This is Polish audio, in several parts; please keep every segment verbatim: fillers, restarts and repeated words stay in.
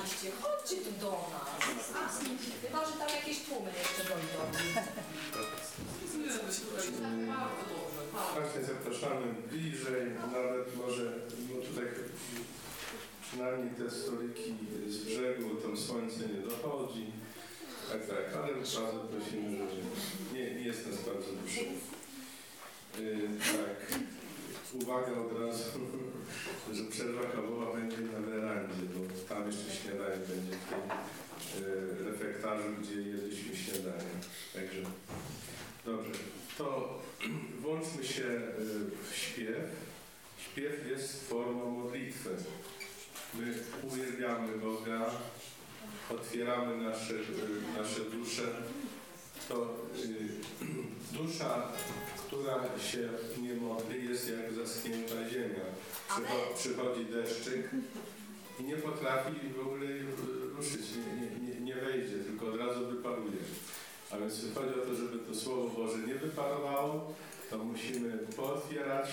przyjechaliście, chodźcie tu do nas. Chyba, że tam jakieś tłumy jeszcze dojdą. Właśnie zapraszamy bliżej, nawet może, no tutaj przynajmniej te stoliki z brzegu, tam słońce nie dochodzi. Tak, tak, ale bardzo prosimy, że nie, nie jest nas bardzo dużo. Yy, tak, uwaga od razu, że przerwa kawowa będzie na werandzie, bo tam jeszcze śniadanie będzie w tym yy, refektarzu, gdzie jedliśmy śniadanie. Także dobrze, to włączmy się yy, w śpiew. Śpiew jest formą modlitwy. My uwielbiamy Boga, otwieramy nasze, nasze dusze. To y, dusza, która się nie modli, jest jak zaschnięta ziemia. Przycho, przychodzi deszczyk i nie potrafi w ogóle ruszyć, nie, nie, nie wejdzie, tylko od razu wyparuje. A więc chodzi o to, żeby to Słowo Boże nie wyparowało, to musimy pootwierać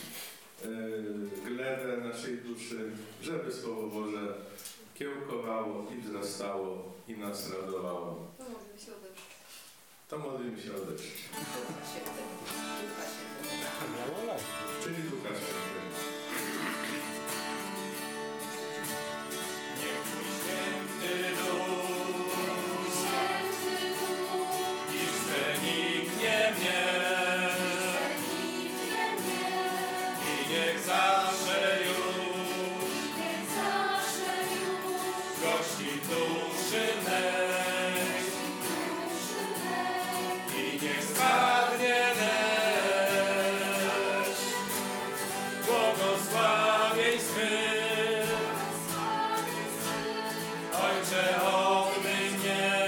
glebę naszej duszy, żeby Słowo Boże kiełkowało i wzrastało i nas radowało. To modlimy się o deszcz. To modlimy się o deszcz. Ducha Świętego. Ducha Świętego. Czyli Ducha Świętego. Niech mój święty duch i przeniknie mnie i niech zawsze już gości duszy mej i niech spadnie deszcz błogosławieństw swych. Ojcze, obmyj mnie,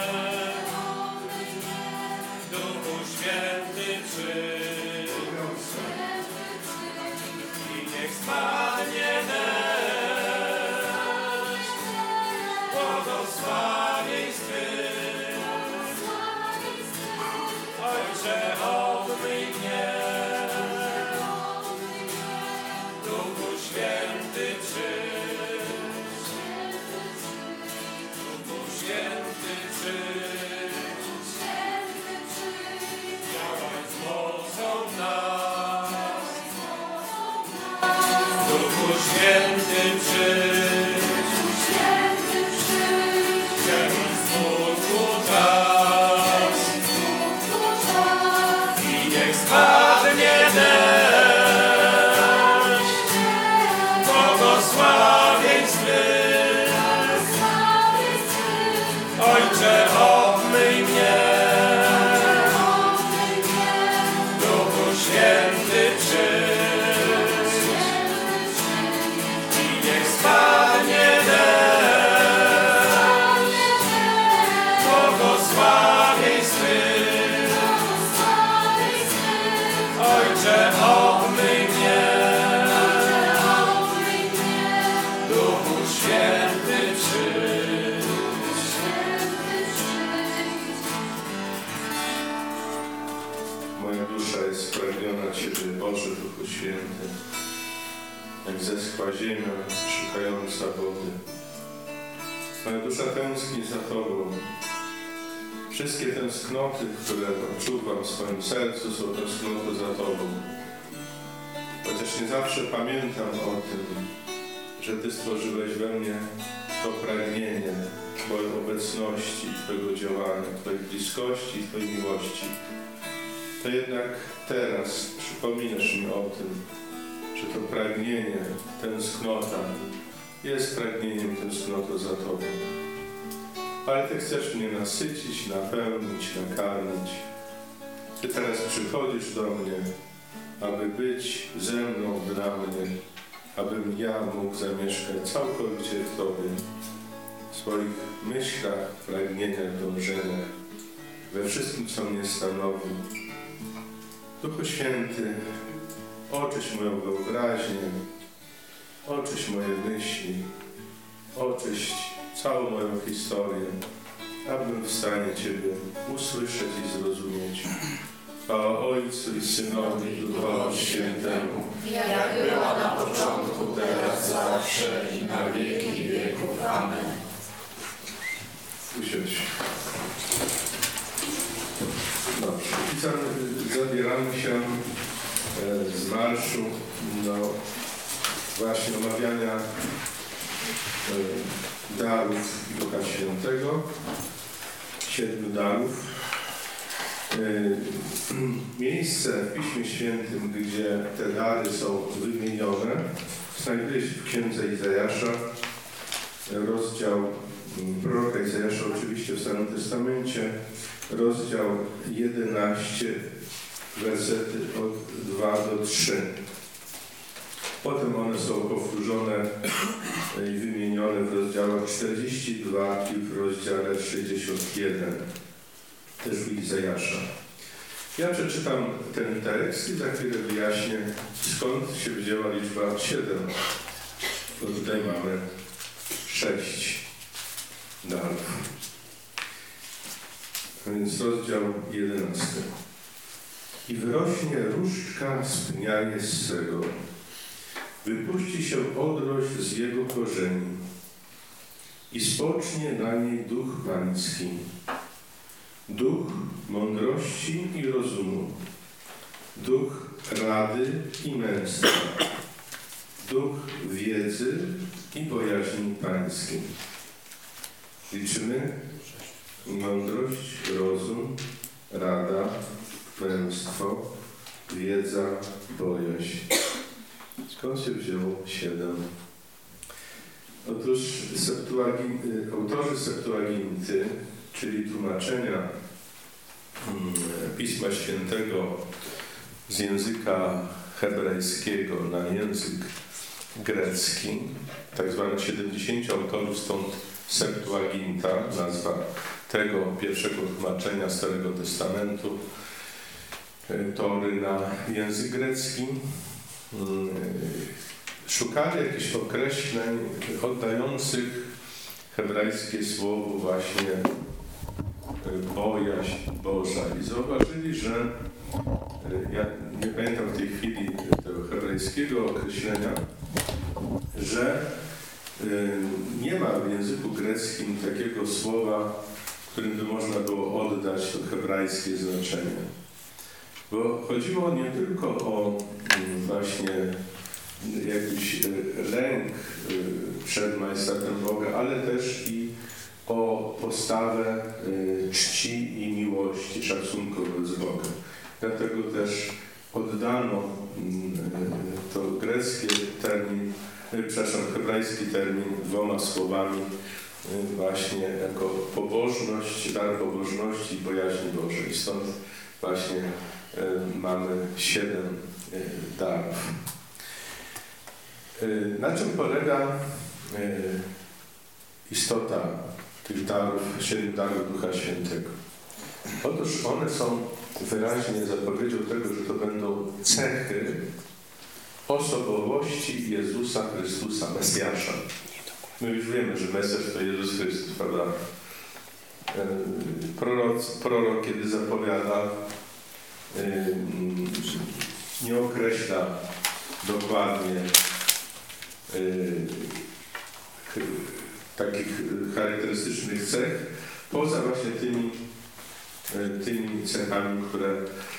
Duchu Święty przyjdź i niech spadnie deszcz błogosławieństw swych. Ojcze, obmyj mnie, Duchu Święty przyjdź, Duchu Święty przyjdź, działaj z mocą w nas. Duchu Święty przyjdź, kieruj smutku czas i niech spadnie deszcz błogosławieństw swych. Ojcze, obmyj mnie, Duchu Święty przyjdź i niech spadnie deszcz błogosławieństw swych. Ojcze, obmyj mnie, Duchu Święty przyjdź. Moja dusza jest spragniona Ciebie, Boże Duchu Święty, jak zeschła ziemia szukająca wody. Moja dusza tęskni za Tobą. Wszystkie tęsknoty, które odczuwam w swoim sercu, są tęsknoty za Tobą. Chociaż nie zawsze pamiętam o tym, że Ty stworzyłeś we mnie to pragnienie Twojej obecności, Twojego działania, Twojej bliskości i Twojej miłości. To jednak teraz przypominasz mi o tym, że to pragnienie, tęsknota jest pragnieniem tęsknoty za Tobą. Ale Ty chcesz mnie nasycić, napełnić, nakarmić. Ty teraz przychodzisz do mnie, aby być ze mną dla mnie, abym ja mógł zamieszkać całkowicie w Tobie, w swoich myślach, pragnieniach, dążeniach, we wszystkim, co mnie stanowi. Duchu Święty, oczyść moją wyobraźnię, oczyść moje myśli, oczyść całą moją historię, abym w stanie Ciebie usłyszeć i zrozumieć. Chwała Ojcu i Synowi i Duchowi Świętemu, jak była na początku, teraz, zawsze i na wieki wieków. Amen. Usiądź. Dobrze. I za- zabieramy się e, z marszu do właśnie omawiania e, darów Ducha Świętego, siedmiu darów. E, Miejsce w Piśmie Świętym, gdzie te dary są wymienione, znajduje się w Księdze Izajasza, rozdział proroka Izajasza, oczywiście w Starym Testamencie, rozdział jedenaście, wersety od dwa do trzech. Potem one są powtórzone i wymienione w rozdziałach czterdzieści dwa i w rozdziale sześćdziesiąt jeden, też u Izajasza. Ja przeczytam ten tekst i za chwilę wyjaśnię, skąd się wzięła liczba siedem. Bo tutaj mamy sześć darów. A więc rozdział jedenasty. I wyrośnie różdżka z pnia Jessego, wypuści się odrość z jego korzeni i spocznie na niej duch pański, duch mądrości i rozumu, duch rady i męstwa, duch wiedzy i bojaźni pańskiej. Liczymy: mądrość, rozum, rada, męstwo, wiedza, bojaźń. Skąd się wzięło siedem? Otóż Septuagin- autorzy Septuaginty, czyli tłumaczenia Pisma Świętego z języka hebrajskiego na język grecki, tak zwanych siedemdziesięciu autorów, stąd Septuaginta, nazwa tego pierwszego tłumaczenia Starego Testamentu, Tory na język grecki. Szukali jakichś określeń oddających hebrajskie słowo właśnie bojaźń Boża i zauważyli, że ja nie pamiętam w tej chwili tego hebrajskiego określenia, że nie ma w języku greckim takiego słowa, którym by można było oddać to hebrajskie znaczenie. Bo chodziło nie tylko o właśnie jakiś lęk przed majestatem Boga, ale też i o postawę czci i miłości, szacunku wobec Boga. Dlatego też oddano to greckie termin, przepraszam, hebrajski termin dwoma słowami właśnie jako pobożność, dar pobożności i bojaźni Bożej. Stąd właśnie mamy siedem darów. Na czym polega istota tych darów, siedmiu darów Ducha Świętego? Otóż one są wyraźnie zapowiedzią tego, że to będą cechy osobowości Jezusa Chrystusa, Mesjasza. My już wiemy, że Mesjasz to Jezus Chrystus, prawda? Prorok, prorok kiedy zapowiada, nie określa dokładnie takich charakterystycznych cech, poza właśnie tymi, tymi cechami, które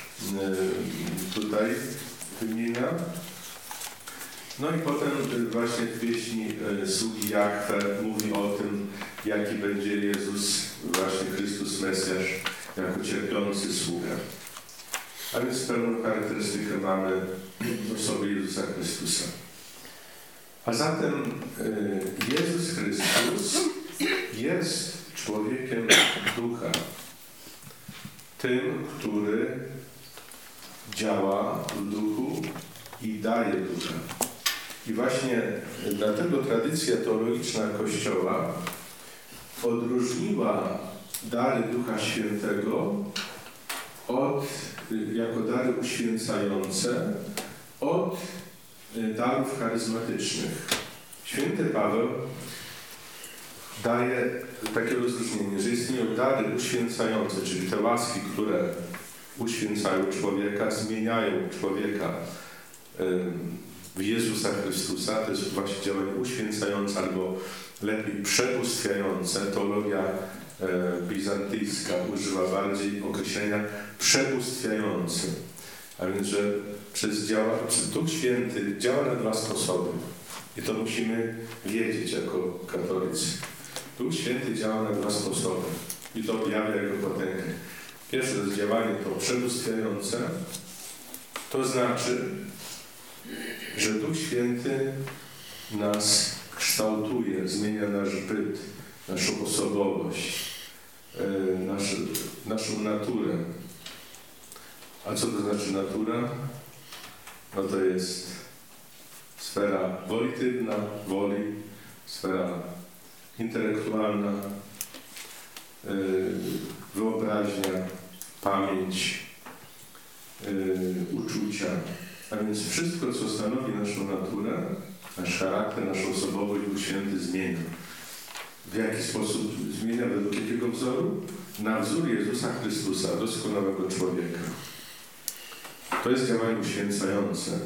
tutaj wymienia. No i potem właśnie w pieśni sługi Jahwe mówi o tym, jaki będzie Jezus, właśnie Chrystus Mesjasz, jako cierpiący sługa. A więc pewną charakterystykę mamy w osobie Jezusa Chrystusa. A zatem Jezus Chrystus jest człowiekiem ducha. Tym, który działa w duchu i daje ducha. I właśnie dlatego tradycja teologiczna Kościoła odróżniła dary Ducha Świętego od, jako dary uświęcające od darów charyzmatycznych. Święty Paweł daje takie rozróżnienie, że istnieją dary uświęcające, czyli te łaski, które uświęcają człowieka, zmieniają człowieka w Jezusa Chrystusa. To jest właśnie działanie uświęcające, albo lepiej przebóstwiające. Teologia bizantyjska używa bardziej określenia przebóstwiające. A więc, że przez działa, przez Duch Święty działa na dwa sposoby. I to musimy wiedzieć jako katolicy. Duch Święty działa na dwa sposoby. I to objawia Jego potęgę. Pierwsze to jest działanie to przebóstwiające. To znaczy, że Duch Święty nas kształtuje, zmienia nasz byt, naszą osobowość, nasz, naszą naturę. A co to znaczy natura? No to jest sfera wolitywna, woli, sfera intelektualna, wyobraźnia, pamięć, uczucia. A więc wszystko, co stanowi naszą naturę, nasz charakter, naszą osobowość, Duch Święty zmienia. W jaki sposób zmienia? Według jakiego wzoru? Na wzór Jezusa Chrystusa, doskonałego człowieka. To jest działanie uświęcające.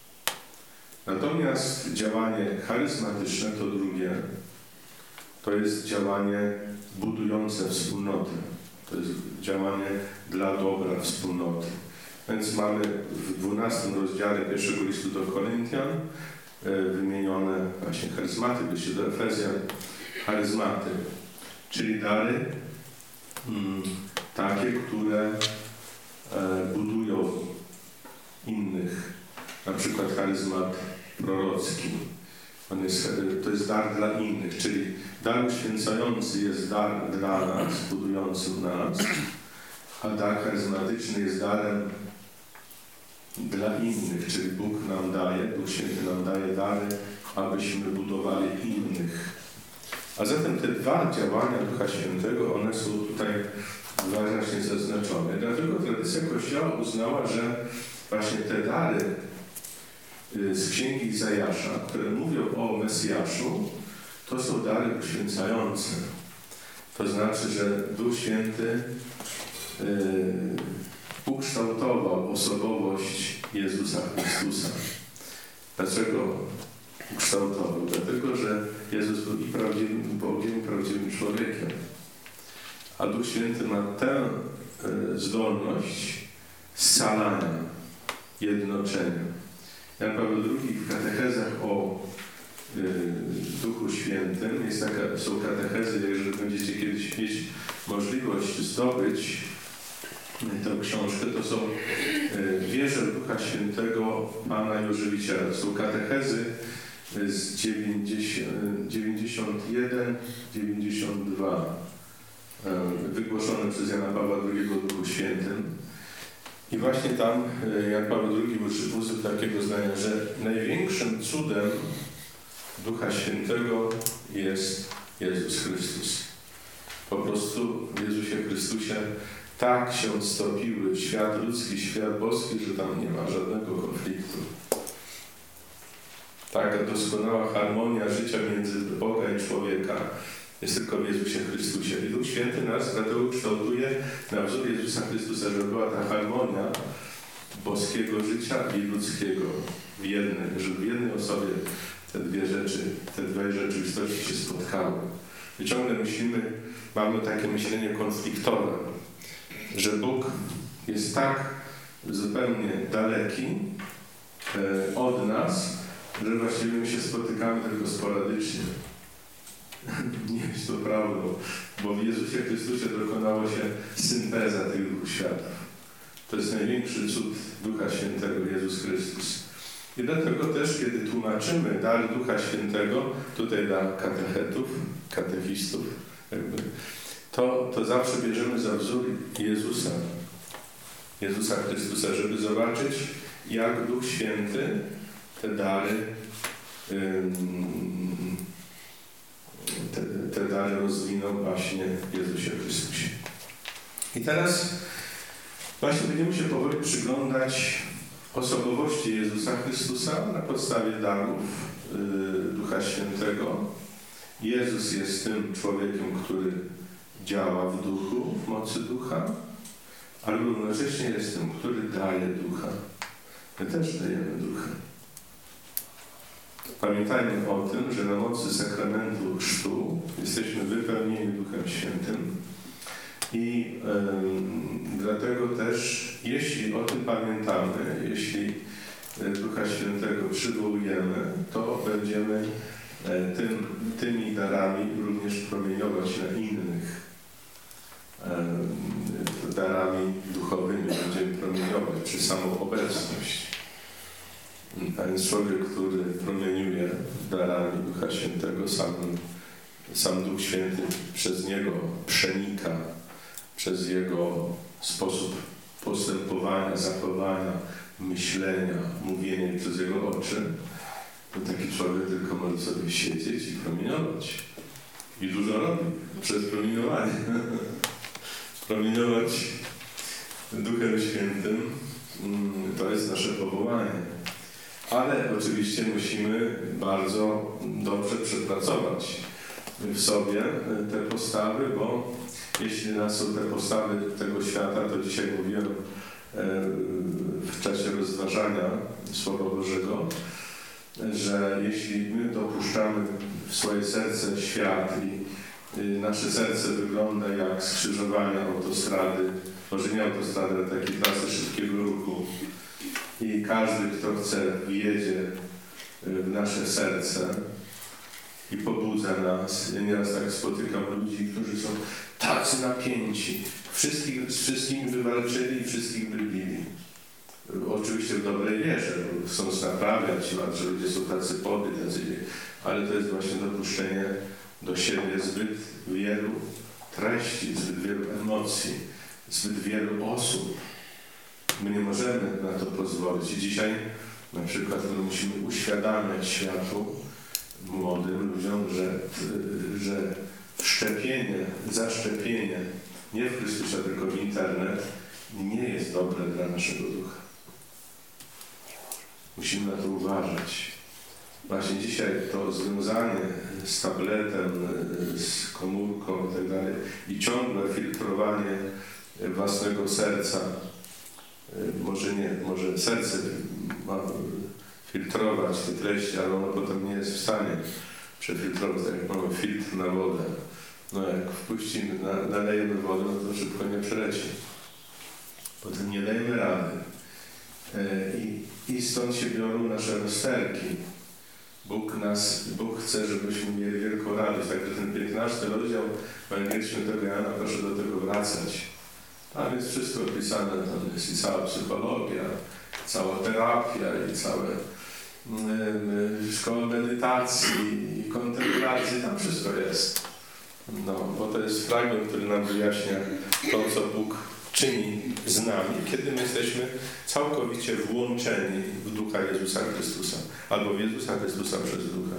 Natomiast działanie charyzmatyczne, to drugie, to jest działanie budujące wspólnotę. To jest działanie dla dobra wspólnoty. Więc mamy w dwunastym rozdziale pierwszego listu do Koryntian wymienione właśnie charyzmaty, w liście do Efezjan, charyzmaty, czyli dary mm, takie, które e, budują innych. Na przykład charyzmat prorocki. On jest, to jest dar dla innych, czyli dar uświęcający jest dar dla nas, budujący nas, a dar charyzmatyczny jest darem dla innych, czyli Bóg nam daje, Duch Święty nam daje dary, abyśmy budowali innych. A zatem te dwa działania Ducha Świętego, one są tutaj wyraźnie zaznaczone. Dlatego tradycja Kościoła uznała, że właśnie te dary z Księgi Izajasza, które mówią o Mesjaszu, to są dary uświęcające. To znaczy, że Duch Święty yy, ukształtował osobowość Jezusa Chrystusa. Dlaczego ukształtował? Dlatego, że Jezus był i prawdziwym Bogiem, i prawdziwym człowiekiem. A Duch Święty ma tę yy, zdolność scalania, jednoczenia. Jan Paweł drugi w katechezach o y, Duchu Świętym, jest taka, są katechezy, jeżeli będziecie kiedyś mieć możliwość zdobyć y, tę książkę, to są y, wierze Ducha Świętego Pana i Ożywiciela. To są katechezy z dziewięćdziesiąt jeden dziewięćdziesiąt dwa y, wygłoszone przez Jana Pawła drugiego o Duchu Świętym. I właśnie tam Jan Paweł drugi użył takiego zdania, że największym cudem Ducha Świętego jest Jezus Chrystus. Po prostu w Jezusie Chrystusie tak się stopiły świat ludzki, świat boski, że tam nie ma żadnego konfliktu. Taka doskonała harmonia życia między Boga i człowieka jest tylko w Jezusie Chrystusie. I Duch Święty nas dlatego kształtuje na wzór Jezusa Chrystusa, żeby była ta harmonia boskiego życia i ludzkiego w jednej, żeby w jednej osobie te dwie rzeczy, te dwie rzeczywistości się spotkały. I ciągle myślimy, mamy takie myślenie konfliktowe, że Bóg jest tak zupełnie daleki e, od nas, że właściwie my się spotykamy tylko sporadycznie. Nie jest to prawdą, bo w Jezusie Chrystusie dokonało się synteza tych dwóch światów. To jest największy cud Ducha Świętego, Jezus Chrystus. I dlatego też, kiedy tłumaczymy dar Ducha Świętego, tutaj dla katechetów, katechistów, jakby, to, to zawsze bierzemy za wzór Jezusa, Jezusa Chrystusa, żeby zobaczyć, jak Duch Święty te dary ym, Te, te dary rozwinął właśnie w Jezusie Chrystusie. I teraz właśnie będziemy się powoli przyglądać osobowości Jezusa Chrystusa na podstawie darów y, Ducha Świętego. Jezus jest tym człowiekiem, który działa w duchu, w mocy ducha. ale równocześnie jest tym, który daje ducha. My też dajemy ducha. Pamiętajmy o tym, że na mocy sakramentu chrztu jesteśmy wypełnieni Duchem Świętym i ym, dlatego też, jeśli o tym pamiętamy, jeśli Ducha Świętego przywołujemy, to będziemy e, tym, tymi darami również promieniować na innych. E, darami duchowymi będziemy promieniować przez samą obecność. A więc człowiek, który promieniuje darami Ducha Świętego, sam, sam Duch Święty przez niego przenika, przez jego sposób postępowania, zachowania, myślenia, mówienia przez jego oczy, to taki człowiek tylko może sobie siedzieć i promieniować. I dużo robi przez promieniowanie. Promieniować Duchem Świętym to jest nasze powołanie. Ale oczywiście musimy bardzo dobrze przepracować w sobie te postawy, bo jeśli nas są te postawy tego świata, to dzisiaj mówiłem w czasie rozważania Słowa Bożego, że jeśli my dopuszczamy w swoje serce świat i nasze serce wygląda jak skrzyżowania autostrady, może nie autostrady, ale takiej trasy szybkiego ruchu, i każdy, kto chce, wjedzie w nasze serce i pobudza nas. Ja nieraz tak spotykam ludzi, którzy są tacy napięci. Wszystkich, z wszystkimi wywalczyli i wszystkich wybili. Oczywiście w dobrej wierze, bo chcą naprawiać, że ludzie są tacy podli, tacy, ale to jest właśnie dopuszczenie do siebie zbyt wielu treści, zbyt wielu emocji, zbyt wielu osób. My nie możemy na to pozwolić. I dzisiaj na przykład my musimy uświadamiać światu, młodym ludziom, że, że wszczepienie, zaszczepienie nie w Chrystusa, tylko w internet nie jest dobre dla naszego ducha. Musimy na to uważać. Właśnie dzisiaj to związanie z tabletem, z komórką i tak dalej i ciągłe filtrowanie własnego serca, może nie, może serce ma filtrować te treści, ale ono potem nie jest w stanie przefiltrować, tak jak mamy filtr na wodę. No jak wpuścimy, na, nalejemy wodę, no to szybko nie przeleci. Potem nie dajemy rady. I, i stąd się biorą nasze rozterki. Bóg nas, Bóg chce, żebyśmy mieli wielką radość. Także ten piętnasty rozdział Ewangelii Świętego Jana, proszę do tego wracać. Tam jest wszystko opisane, tam jest i cała psychologia, cała terapia i całe y, szkoła medytacji i kontemplacji, tam wszystko jest. No, bo to jest fragment, który nam wyjaśnia to, co Bóg czyni z nami, kiedy my jesteśmy całkowicie włączeni w Ducha Jezusa Chrystusa, albo w Jezusa Chrystusa przez Ducha.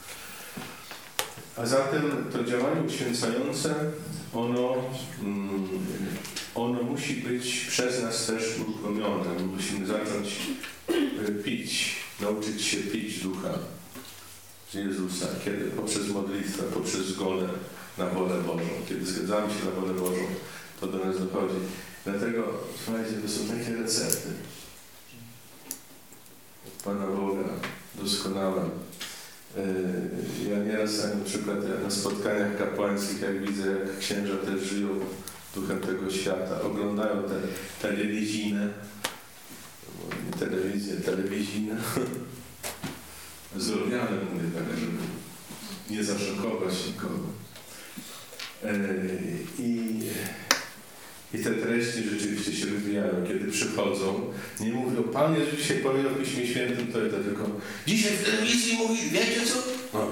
A zatem to działanie uświęcające, ono, mm, ono musi być przez nas też uruchomione. My musimy zacząć pić, nauczyć się pić Ducha Jezusa, kiedy poprzez modlitwę, poprzez zgodę na wolę Bożą. Kiedy zgadzamy się na wolę Bożą, to do nas dochodzi. Dlatego, słuchajcie, to są takie recepty od Pana Boga, doskonałe. Ja nieraz na przykład na spotkaniach kapłańskich, jak widzę, jak księża też żyją duchem tego świata, oglądają te telewizyjne, telewizję, telewizyjne, z Ormianem mówię tak, żeby nie zaszokować nikogo. I, I te treści rzeczywiście się wywijają, kiedy przychodzą. Nie mówią, Pan Jezus dzisiaj powiedział w Piśmie Świętym, to jest to tylko dzisiaj w telewizji mówi, wiecie co? No.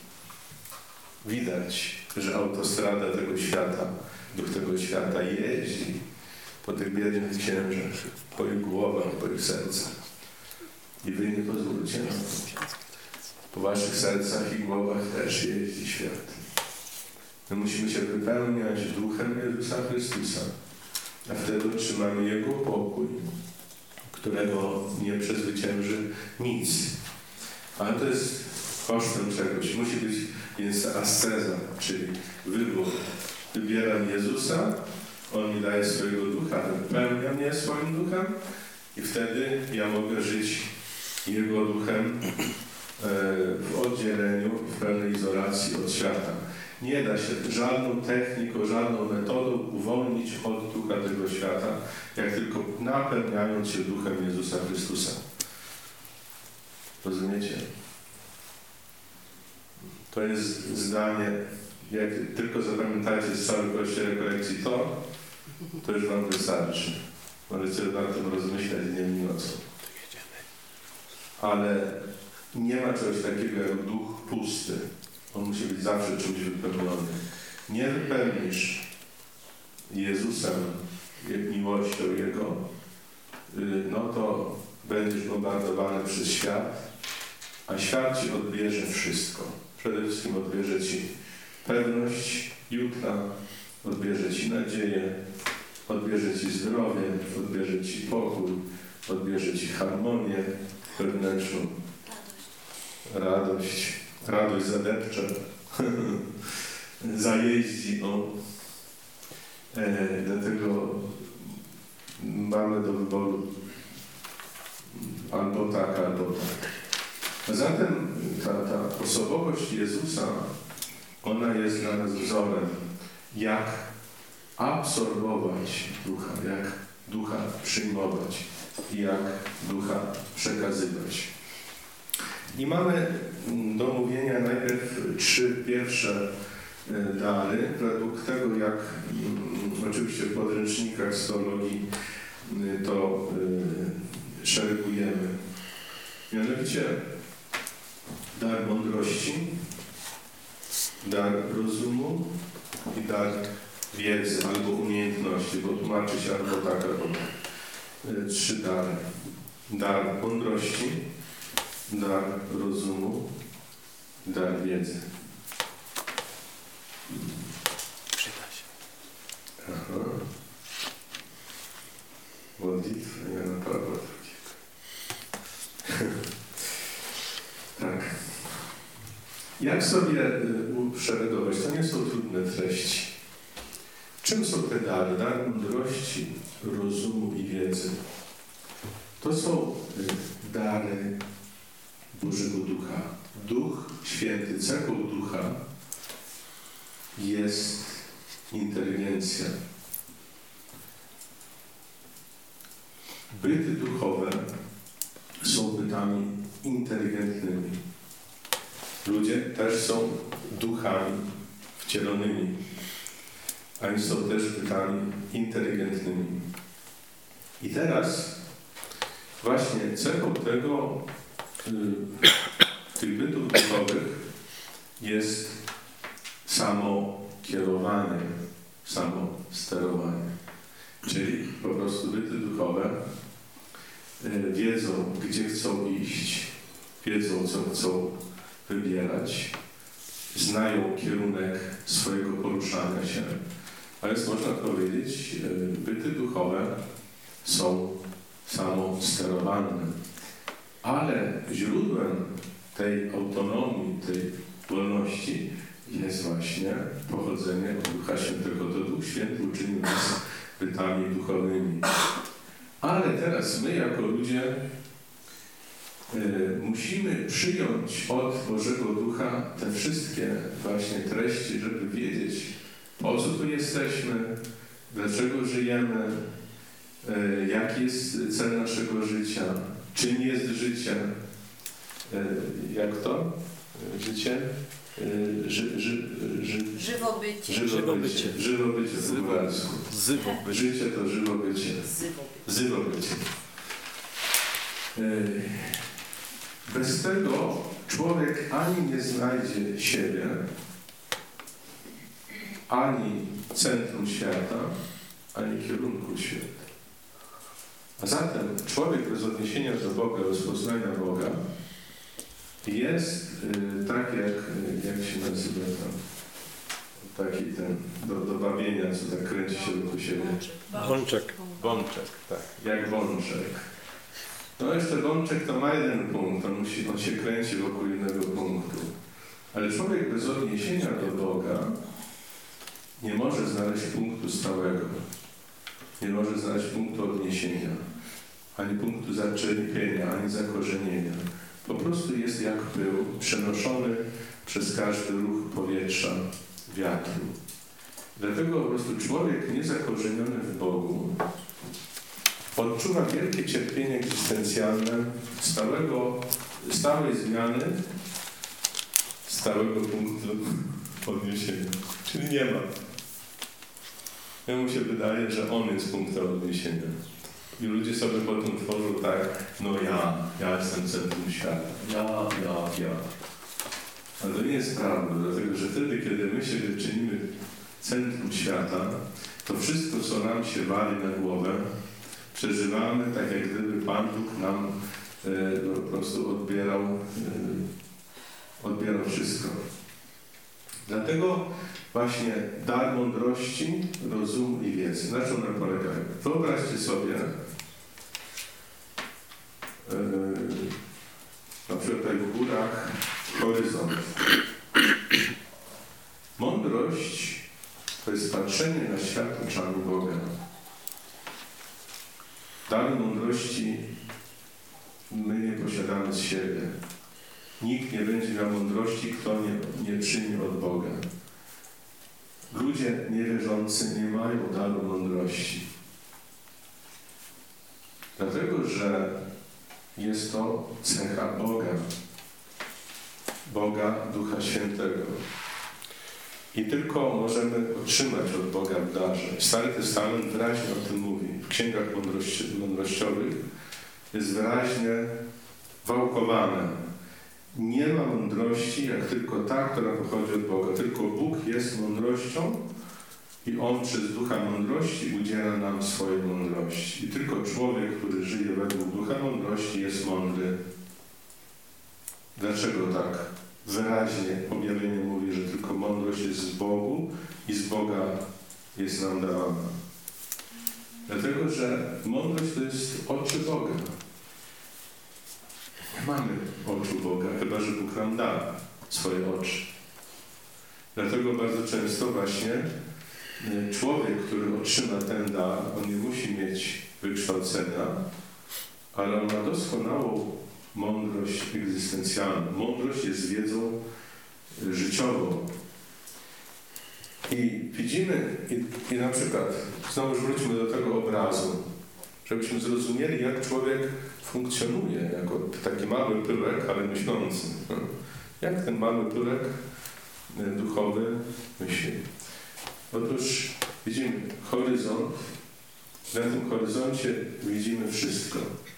Widać, że autostrada tego świata, duch tego świata jeździ po tych biednych księżach, po ich głowach, po ich sercach. I wy nie pozwólcie na to. Po waszych sercach i głowach też jeździ świat. My musimy się wypełniać duchem Jezusa Chrystusa, a wtedy otrzymamy Jego pokój, którego nie przezwycięży nic. Ale to jest kosztem czegoś. Musi być więc asceza, czyli wybór. Wybieram Jezusa On mi daje swojego ducha, wypełnia mnie swoim duchem i wtedy ja mogę żyć Jego duchem w oddzieleniu, w pełnej izolacji od świata. Nie da się żadną techniką, żadną metodą uwolnić od ducha tego świata, jak tylko napełniając się duchem Jezusa Chrystusa. Rozumiecie? To jest zdanie, jak tylko zapamiętajcie z całej prości rekolekcji to, to już wam wystarczy. Możecie nad tym rozmyślać dniem i nocą. Ale nie ma czegoś takiego jak duch pusty. On musi być zawsze czymś wypełniony. Nie wypełnisz Jezusem, miłością Jego, no to będziesz bombardowany przez świat, a świat ci odbierze wszystko. Przede wszystkim odbierze ci pewność jutra, odbierze ci nadzieję, odbierze ci zdrowie, odbierze ci pokój, odbierze ci harmonię wewnętrzną, radość, radość zadepcze, zajeździ o. E, dlatego mamy do wyboru albo tak, albo tak. A zatem ta, ta osobowość Jezusa, ona jest dla nas wzorem, jak absorbować ducha, jak ducha przyjmować i jak ducha przekazywać. I mamy do mówienia najpierw trzy pierwsze dary, według tego jak oczywiście w podręcznikach z teologii to szeregujemy. Mianowicie dar mądrości, dar rozumu i dar wiedzy albo umiejętności, bo tłumaczy się albo tak, albo tak. Trzy dary. Dar mądrości, dar rozumu, dar wiedzy. Przyda się. Aha. Modlitwa Jana Pawła drugiego. Tak. Jak sobie uszeregować? To nie są trudne treści. Czym są te dary? Dar mądrości, rozumu i wiedzy. To są dary Bożego Ducha. Duch Święty, cechą Ducha jest inteligencja. Byty duchowe są bytami inteligentnymi. Ludzie też są duchami wcielonymi, a oni są też bytami inteligentnymi. I teraz właśnie cechą tego, y, tych bytów duchowych jest samo kierowanie, samo sterowanie. Czyli po prostu byty duchowe y, wiedzą, gdzie chcą iść, wiedzą, co chcą wybierać, znają kierunek swojego poruszania się. A więc można powiedzieć, y, byty duchowe są samosterowane. Ale źródłem tej autonomii, tej wolności jest właśnie pochodzenie od Ducha Świętego. To Duch Święty uczynił nas bytami duchowymi. Ale teraz my jako ludzie y, musimy przyjąć od Bożego Ducha te wszystkie właśnie treści, żeby wiedzieć, po co tu jesteśmy, dlaczego żyjemy, y, jaki jest cel naszego życia, czym jest życie, y, jak to? Życie? Ży, ży, ży, Żywobycie. Żywobycie. Żywobycie po polsku. Zywobycie. Życie to żywobycie. Zywobycie. Bez tego człowiek ani nie znajdzie siebie, ani centrum świata, ani kierunku świata. A zatem człowiek bez odniesienia do Boga, bez poznania Boga jest y, tak jak, jak się nazywa tam, taki ten do, do bawienia, co tak kręci się wokół siebie. Bączek. Bączek, tak, jak bączek. No jeszcze bączek to ma jeden punkt, on, musi, on się kręci wokół jednego punktu. Ale człowiek bez odniesienia do Boga nie może znaleźć punktu stałego. nie może znaleźć punktu odniesienia, ani punktu zaczepienia, ani zakorzenienia. Po prostu jest jak pył, przenoszony przez każdy ruch powietrza, wiatru. Dlatego po prostu człowiek niezakorzeniony w Bogu odczuwa wielkie cierpienie egzystencjalne stałego, stałej zmiany, stałego punktu odniesienia. Czyli nie ma. Jemu się wydaje, że on jest punktem odniesienia. I ludzie sobie potem tworzą tak, no ja, ja jestem centrum świata. Ja, ja, ja. Ale to nie jest prawda, dlatego że wtedy, kiedy my się wyczynimy centrum świata, to wszystko, co nam się wali na głowę, przeżywamy tak, jak gdyby Pan Bóg nam e, po prostu odbierał, e, odbierał wszystko. Dlatego właśnie dar mądrości, rozumu i wiedzy. Na czym one polegają? Wyobraźcie sobie, e, na przykład tutaj w górach horyzont. Mądrość to jest patrzenie na świat oczami Boga. Dar mądrości my nie posiadamy z siebie. Nikt nie będzie miał mądrości, kto nie, nie przyjmie od Boga. Ludzie niewierzący nie mają daru mądrości. Dlatego, że jest to cecha Boga. Boga Ducha Świętego. I tylko możemy otrzymać od Boga w darze. Stary Testament wyraźnie o tym mówi. W księgach mądrości, mądrościowych jest wyraźnie wałkowane. Nie ma mądrości jak tylko ta, która pochodzi od Boga. Tylko Bóg jest mądrością i On przez Ducha Mądrości udziela nam swojej mądrości. I tylko człowiek, który żyje według Ducha Mądrości, jest mądry. Dlaczego tak? Wyraźnie objawienie mówi, że tylko mądrość jest z Bogu i z Boga jest nam dawana. Dlatego, że mądrość to jest oczy Boga. Nie mamy oczu Boga, chyba że Bóg nam da swoje oczy. Dlatego bardzo często właśnie człowiek, który otrzyma ten dar, on nie musi mieć wykształcenia, ale on ma doskonałą mądrość egzystencjalną. Mądrość jest wiedzą życiową. I widzimy, i, i na przykład, znowu wróćmy do tego obrazu, żebyśmy zrozumieli, jak człowiek funkcjonuje, jako taki mały pyłek, ale myślący. Jak ten mały pyłek duchowy myśli. Otóż widzimy horyzont, na tym horyzoncie widzimy wszystko.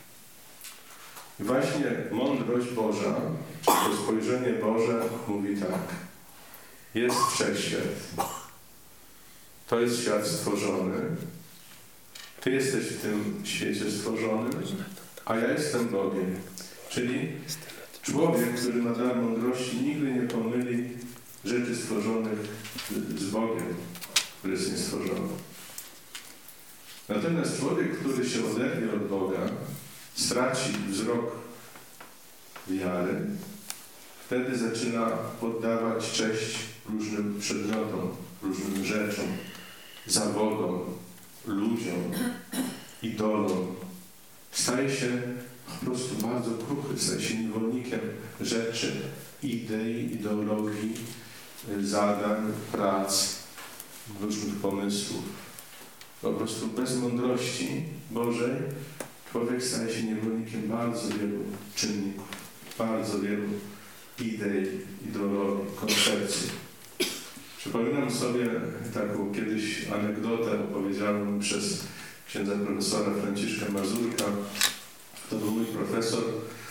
I właśnie mądrość Boża, czy to spojrzenie Boże mówi tak. Jest wszechświat. To jest świat stworzony. Ty jesteś w tym świecie stworzonym, a ja jestem Bogiem. Czyli człowiek, który ma dar mądrości, nigdy nie pomyli rzeczy stworzonych z Bogiem, który jest niestworzony. Natomiast człowiek, który się oderwie od Boga, straci wzrok wiary, wtedy zaczyna oddawać cześć różnym przedmiotom, różnym rzeczom, zawodom, ludziom, idolom. Staje się po prostu bardzo kruchy, staje się niewolnikiem rzeczy, idei, ideologii, zadań, prac, różnych pomysłów. Po prostu bez mądrości Bożej człowiek staje się niewolnikiem bardzo wielu czynników, bardzo wielu idei, ideologii, koncepcji. Przypominam sobie taką kiedyś anegdotę opowiedzianą przez księdza profesora Franciszka Mazurka. To był mój profesor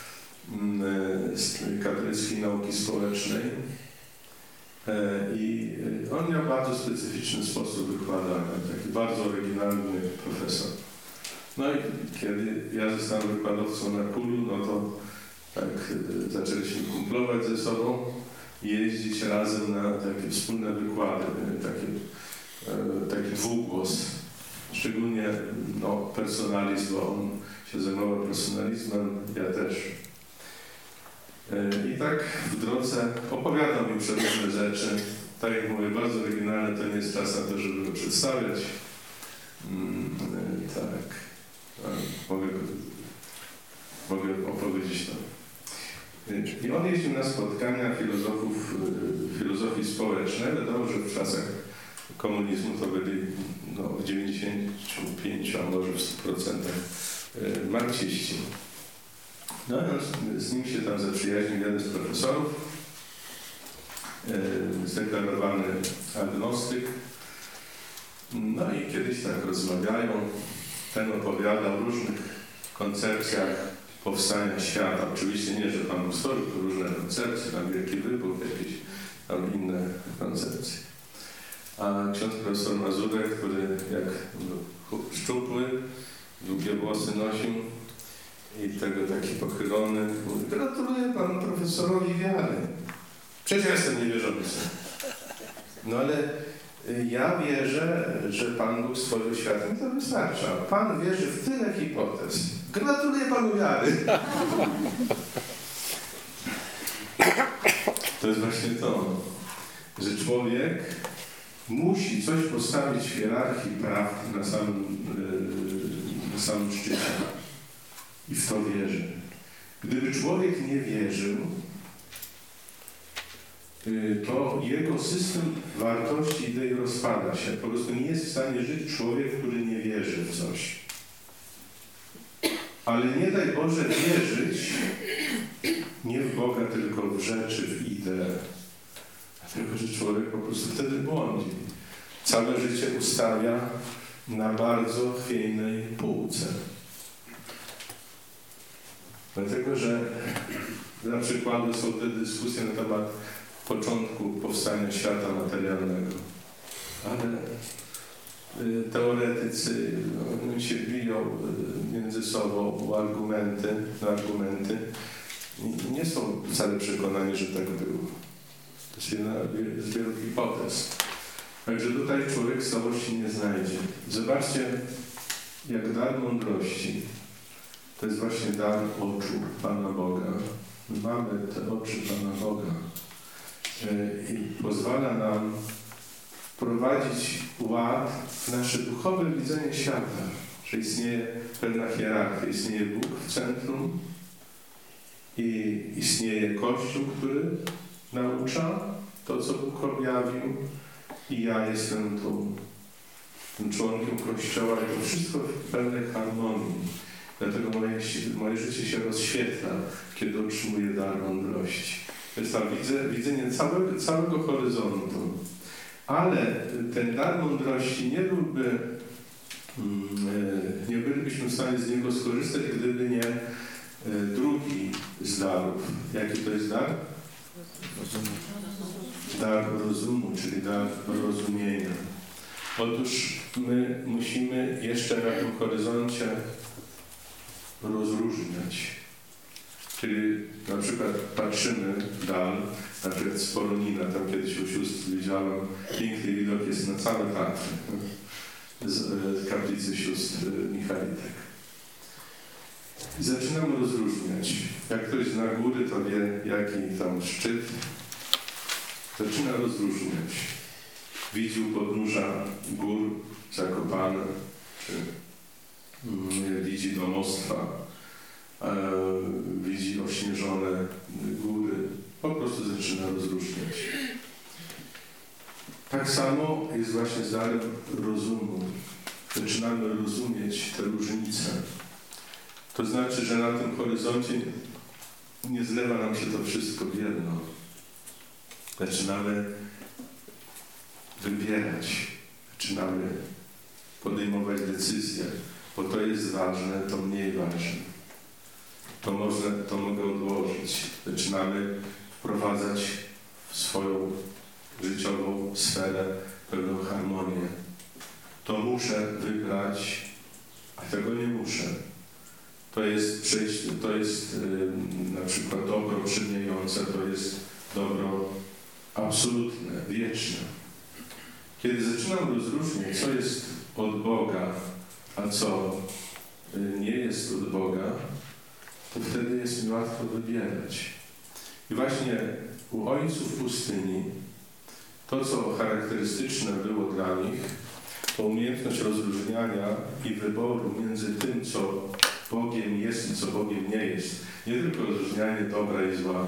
z katolickiej nauki społecznej i on miał bardzo specyficzny sposób wykładania, taki bardzo oryginalny profesor. No i kiedy ja zostałem wykładowcą na Kulu, no to tak zaczęliśmy kumplować ze sobą i jeździć razem na takie wspólne wykłady, taki, taki dwugłos. Szczególnie no, personalizm, bo on się zajmował personalizmem, ja też. I tak w drodze opowiadał mi przeróżne rzeczy. Tak jak mówię, bardzo oryginalne, to nie jest czas na to, żeby go przedstawiać. Mm, tak. Mogę, mogę opowiedzieć to. I on jeździł na spotkania filozofów, filozofii społecznej. Wiadomo, że w czasach komunizmu to byli no, w dziewięćdziesięciu pięciu, a może w stu procentach marksiści. No i on z nim się tam zaprzyjaźnił, jeden z profesorów, zdeklarowany agnostyk. No i kiedyś tak rozmawiają, ten opowiada o różnych koncepcjach powstania świata. Oczywiście nie, że Pan Bóg stworzył, tylko różne koncepcje, tam wielki wybuch, jakieś tam inne koncepcje. A ksiądz profesor Mazurek, który jak szczupły, długie włosy nosił i tego taki pochylony, mówi: gratuluję Panu profesorowi wiary. Przecież ja jestem niewierzący. No ale ja wierzę, że Pan Bóg stworzył świat. Mi to wystarcza. Pan wierzy w tyle hipotez. Gratuluję Panu wiary. To jest właśnie to, że człowiek musi coś postawić w hierarchii prawd na samym, na samym szczycie. I w to wierzy. Gdyby człowiek nie wierzył, to jego system wartości i idei rozpada się. Po prostu nie jest w stanie żyć człowiek, który nie wierzy w coś. Ale nie daj Boże wierzyć nie w Boga, tylko w rzeczy, w ideę. Dlatego, że człowiek po prostu wtedy błądzi. Całe życie ustawia na bardzo chwiejnej półce. Dlatego, że na przykład są te dyskusje na temat początku powstania świata materialnego. Ale y, teoretycy no, się biją y, między sobą o argumenty, na argumenty i nie są wcale przekonani, że tak było. To jest jedna z wielu hipotez. Także tutaj człowiek całości nie znajdzie. Zobaczcie, jak dar mądrości to jest właśnie dar oczu Pana Boga. My mamy te oczy Pana Boga. I pozwala nam wprowadzić ład w nasze duchowe widzenie świata, że istnieje pewna hierarchia, istnieje Bóg w centrum i istnieje Kościół, który naucza to, co Bóg objawił, i ja jestem tu, tym członkiem Kościoła, i to wszystko w pełnej harmonii. Dlatego moje, moje życie się rozświetla, kiedy otrzymuję dar mądrości. To jest tam widzenie całego, całego horyzontu. Ale ten dar mądrości nie byłby, nie bylibyśmy w stanie z niego skorzystać, gdyby nie drugi z darów. Jaki to jest dar? Dar rozumu, czyli dar rozumienia. Otóż my musimy jeszcze na tym horyzoncie rozróżniać. Czyli na przykład patrzymy w dal, na przykład z Polonina, tam kiedyś u sióstr widziałem, piękny widok jest na całe Tatry, z, z kaplicy sióstr Michalitek. I zaczynamy rozróżniać. Jak ktoś zna góry, to wie, jaki tam szczyt. Zaczyna rozróżniać. Widzi u podnóża gór Zakopane, czy mm, widzi domostwa, e, widzi ośnieżone góry. Po prostu zaczyna rozróżniać. Tak samo jest właśnie z darem rozumu. Zaczynamy rozumieć te różnice. To znaczy, że na tym horyzoncie nie zlewa nam się to wszystko w jedno. Zaczynamy wybierać, zaczynamy podejmować decyzje, bo to jest ważne, to mniej ważne. To, można, to mogę odłożyć. Zaczynamy wprowadzać w swoją życiową sferę pewną harmonię. To muszę wybrać, a tego nie muszę. To jest przejść, to jest yy, na przykład dobro przemijające, to jest dobro absolutne, wieczne. Kiedy zaczynam rozróżniać, co jest od Boga, a co yy, nie jest od Boga, to wtedy jest mi łatwo wybierać. I właśnie u ojców pustyni to, co charakterystyczne było dla nich, to umiejętność rozróżniania i wyboru między tym, co Bogiem jest i co Bogiem nie jest. Nie tylko rozróżnianie dobra i zła.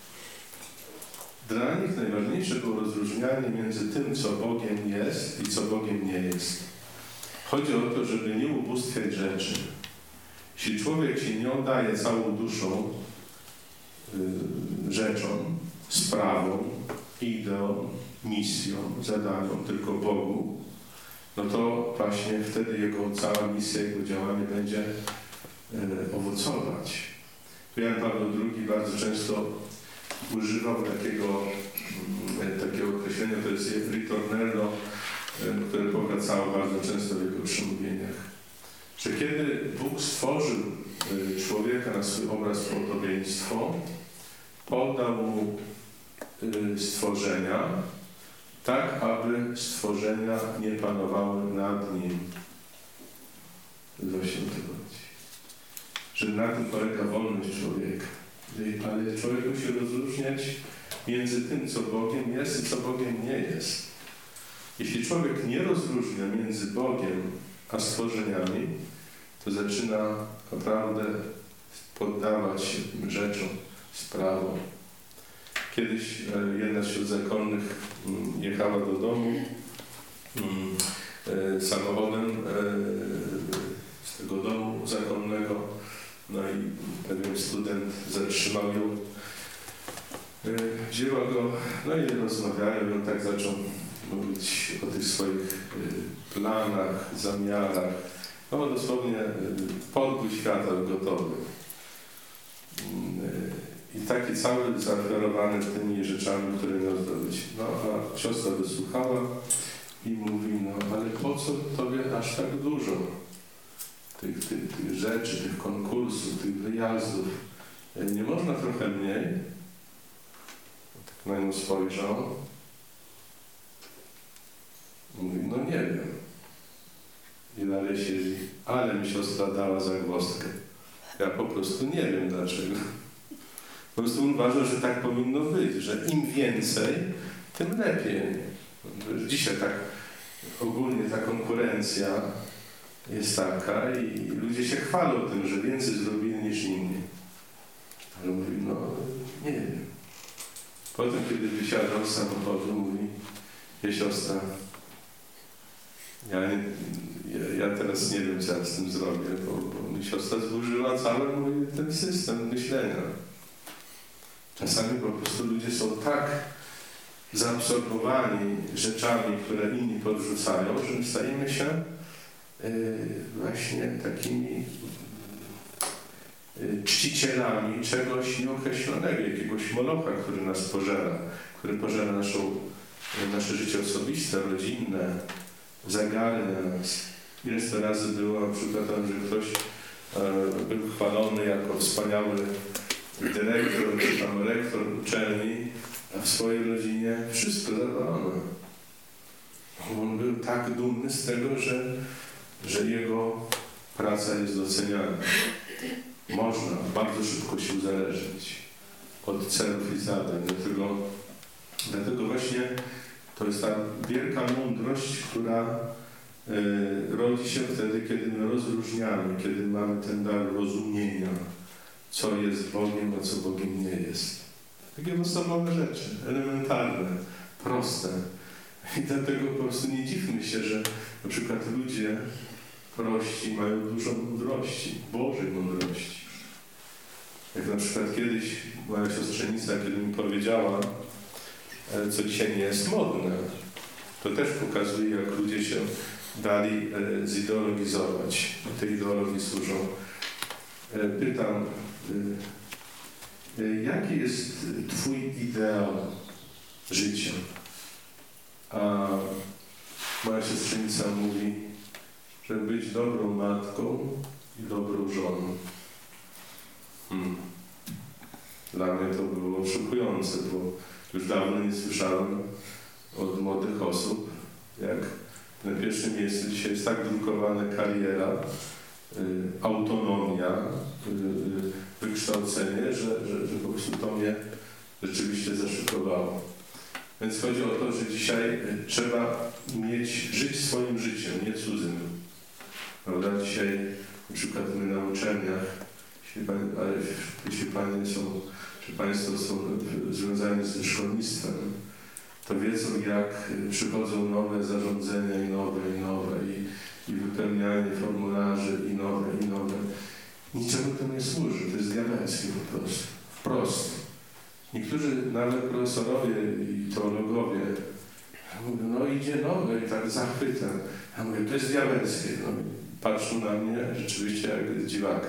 Dla nich najważniejsze było rozróżnianie między tym, co Bogiem jest i co Bogiem nie jest. Chodzi o to, żeby nie ubóstwiać rzeczy. Jeśli człowiek się nie oddaje całą duszą y, rzeczom, sprawom, ideom, misją, zadaniom, tylko Bogu, no to właśnie wtedy jego cała misja, jego działanie będzie y, owocować. Jan Paweł drugi bardzo często używał takiego, y, takiego określenia, to jest ritornello, y, które powracało bardzo często w jego przemówieniach. Że kiedy Bóg stworzył y, człowieka na swój obraz i podobieństwo, podał mu y, stworzenia, tak aby stworzenia nie panowały nad nim. Właśnie o to chodzi. Że na tym polega wolność człowieka. Ale człowiek musi rozróżniać między tym, co Bogiem jest i co Bogiem nie jest. Jeśli człowiek nie rozróżnia między Bogiem a stworzeniami, to zaczyna naprawdę poddawać się tym rzeczom, sprawom. Kiedyś jedna z zakonnych jechała do domu samochodem z tego domu zakonnego, no i pewien student zatrzymał ją, wzięła go, no i rozmawiają, i on tak zaczął mówić o tych swoich planach, zamiarach. No dosłownie podbój świata gotowy. I taki cały zaoferowany tymi rzeczami, które miał zdobyć. No a siostra wysłuchała i mówi, no ale po co tobie aż tak dużo tych, tych, tych rzeczy, tych konkursów, tych wyjazdów? Nie można trochę mniej? Tak na nią spojrzał. Mówi, no nie wiem. I dalej siedzi, ale mi siostra dała zagwozdkę. Ja po prostu nie wiem dlaczego. Po prostu uważam, że tak powinno być, że im więcej, tym lepiej. Dzisiaj tak ogólnie ta konkurencja jest taka i ludzie się chwalą tym, że więcej zrobili niż inni. Ale mówi, no nie wiem. Potem, kiedy wysiadał z samochodu, mówi, je siostra, ja, nie, ja, ja teraz nie wiem, co ja z tym zrobię, bo, bo mi siostra zburzyła cały mój ten system myślenia. Czasami po prostu ludzie są tak zaabsorbowani rzeczami, które inni podrzucają, że my stajemy się yy, właśnie takimi yy, czcicielami czegoś nieokreślonego, jakiegoś molocha, który nas pożera, który pożera naszą, yy, nasze życie osobiste, rodzinne, zagary na nas. Ileż to razy było na przykład, że ktoś yy, był chwalony jako wspaniały dyrektor, czy tam rektor uczelni, a w swojej rodzinie wszystko zawalone. On był tak dumny z tego, że, że jego praca jest doceniana. Można bardzo szybko się uzależnić od celów i zadań. Dlatego, dlatego właśnie to jest ta wielka mądrość, która y, rodzi się wtedy, kiedy my rozróżniamy, kiedy mamy ten dar rozumienia, co jest Bogiem, a co Bogiem nie jest. Takie podstawowe rzeczy, elementarne, proste. I dlatego po prostu nie dziwmy się, że na przykład ludzie prości mają dużo mądrości, Bożej mądrości. Jak na przykład kiedyś moja siostrzenica, kiedy mi powiedziała, co dzisiaj nie jest modne, to też pokazuje, jak ludzie się dali zideologizować. Te ideologii służą. Pytam, jaki jest Twój ideał życia? A moja siostrzenica mówi, żeby być dobrą matką i dobrą żoną. Hmm. Dla mnie to było szokujące, bo już dawno nie słyszałem od młodych osób, jak na pierwszym miejscu dzisiaj jest tak drukowana kariera, y, autonomia, y, y, wykształcenie, że, że, że po prostu to mnie rzeczywiście zaszokowało. Więc chodzi o to, że dzisiaj trzeba mieć, żyć swoim życiem, nie cudzym. Prawda? Dzisiaj na przykład my na uczelniach, jeśli, pan, ale jeśli panie są, czy państwo są związani ze szkolnictwem, to wiedzą, jak przychodzą nowe zarządzenia i nowe, i nowe, i, i wypełnianie formularzy i nowe, i nowe. Niczemu to nie służy, to jest diabelskie po prostu, wprost. Niektórzy nawet profesorowie i teologowie mówią, no idzie nowe i tak zachwyta. Ja mówię, to jest diabelskie. No, patrzą na mnie rzeczywiście jak dziwaka.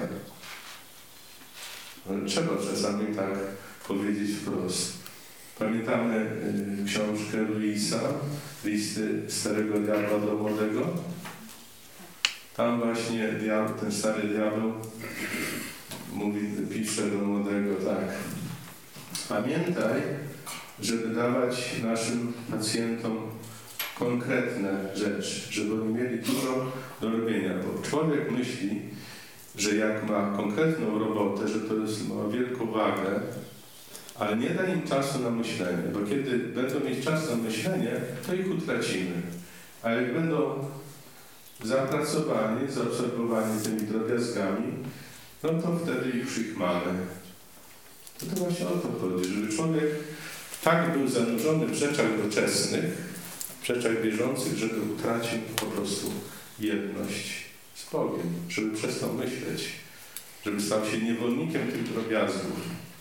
Ale trzeba czasami tak powiedzieć wprost. Pamiętamy y, książkę Luisa, Listy Starego Diabła do Młodego? Tam właśnie diabeł, ten stary diabeł mówi, pisze do młodego tak. Pamiętaj, żeby dawać naszym pacjentom konkretne rzeczy, żeby oni mieli dużo do robienia, bo człowiek myśli, że jak ma konkretną robotę, że to jest, ma wielką wagę, ale nie da im czasu na myślenie, bo kiedy będą mieć czas na myślenie, to ich utracimy. A jak będą zapracowani, zaobserwowani tymi drobiazgami, no to wtedy już ich mamy. To, to właśnie o to chodzi, żeby człowiek tak był zanurzony w rzeczach doczesnych, w rzeczach bieżących, żeby utracił po prostu jedność z Bogiem, żeby przestał myśleć, żeby stał się niewolnikiem tych drobiazgów,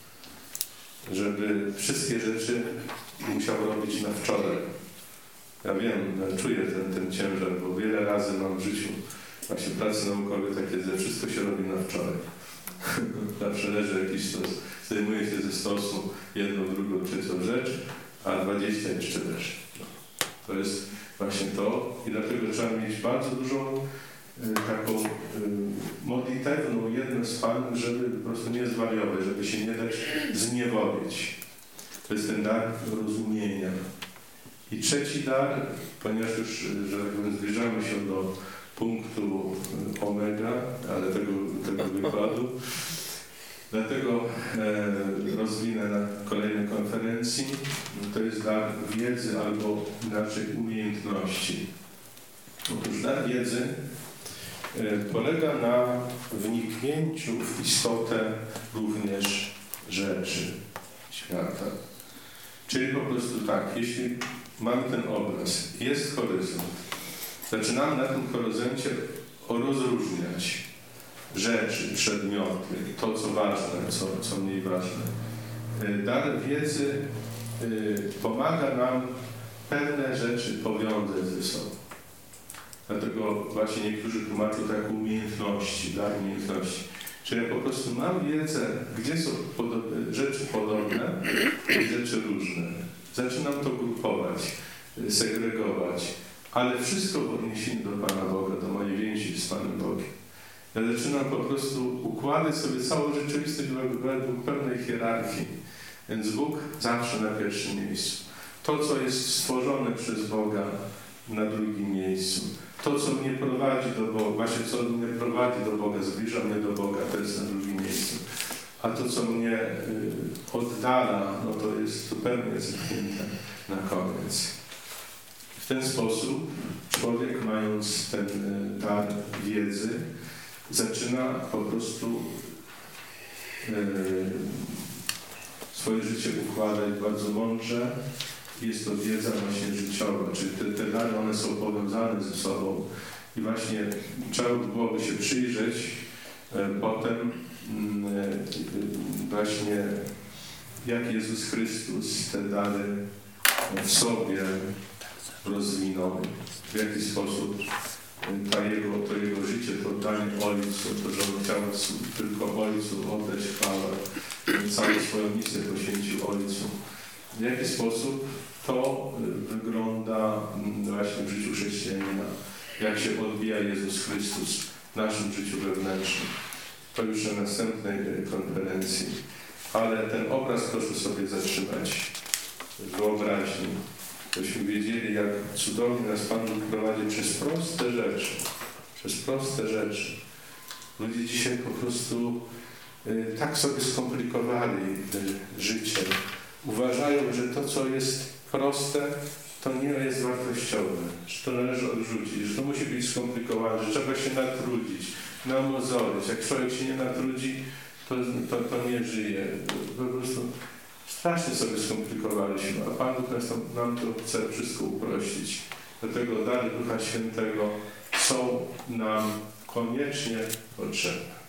żeby wszystkie rzeczy musiał robić na wczoraj. Ja wiem, ja czuję ten, ten ciężar, bo wiele razy mam w życiu właśnie pracy naukowej takie, że wszystko się robi na wczoraj. Zawsze leży jakiś stos, zdejmuje się ze stosu jedną, drugą, trzecią rzecz, a dwadzieścia jeszcze leży. No. To jest właśnie to i dlatego trzeba mieć bardzo dużą y, taką y, modlitewną jedność z Panem, żeby po prostu nie zwariować, żeby się nie dać zniewolić. To jest ten dar rozumienia. I trzeci dar, ponieważ już, że tak powiem, zbliżamy się do punktu omega, ale tego, tego wykładu, dlatego e, rozwinę na kolejnej konferencji, to jest dar wiedzy albo inaczej umiejętności. Otóż dar wiedzy e, polega na wniknięciu w istotę również rzeczy świata. Czyli po prostu tak, jeśli mamy ten obraz, jest horyzont, zaczynamy na tym horyzoncie rozróżniać rzeczy, przedmioty, to co ważne, co, co mniej ważne. Dar wiedzy y, pomaga nam pewne rzeczy powiązać ze sobą. Dlatego właśnie niektórzy tłumaczą tak umiejętności, dar umiejętności. Czyli ja po prostu mam wiedzę, gdzie są podobne, rzeczy podobne i rzeczy różne. Zaczynam to grupować, segregować, ale wszystko w odniesieniu do Pana Boga, do mojej więzi z Panem Bogiem. Ja zaczynam po prostu układać sobie całą rzeczywistość według pewnej hierarchii. Więc Bóg zawsze na pierwszym miejscu. To, co jest stworzone przez Boga, na drugim miejscu. To, co mnie prowadzi do Boga, właśnie co mnie prowadzi do Boga, zbliża mnie do Boga, to jest na drugim miejscu. A to, co mnie y, oddala, no to jest zupełnie zamknięte na koniec. W ten sposób człowiek, mając ten y, dar wiedzy, zaczyna po prostu y, swoje życie układać bardzo mądrze. Jest to wiedza właśnie życiowa, czyli te, te dane, one są powiązane ze sobą i właśnie trzeba byłoby się przyjrzeć e, potem e, właśnie jak Jezus Chrystus te dary w sobie rozwinął, w jaki sposób ta jego, to jego życie, to oddanie Ojcu, to, że on chciał tylko Ojcu oddać chwałę, całą swoją misję poświęcił Ojcu. W jaki sposób to wygląda właśnie w życiu chrześcijanina, jak się odbija Jezus Chrystus w naszym życiu wewnętrznym. To już na następnej konferencji. Ale ten obraz proszę sobie zatrzymać w wyobraźni. Byśmy wiedzieli, jak cudownie nas Pan prowadzi przez proste rzeczy. Przez proste rzeczy. Ludzie dzisiaj po prostu y, tak sobie skomplikowali y, życie. Uważają, że to, co jest proste, to nie jest wartościowe, że to należy odrzucić, że to musi być skomplikowane, że trzeba się natrudzić, namozolić. Jak człowiek się nie natrudzi, to, to, to nie żyje. Po prostu strasznie sobie skomplikowaliśmy, a Pan Bóg nas to, nam to chce wszystko uprościć. Dlatego dary Ducha Świętego są nam koniecznie potrzebne.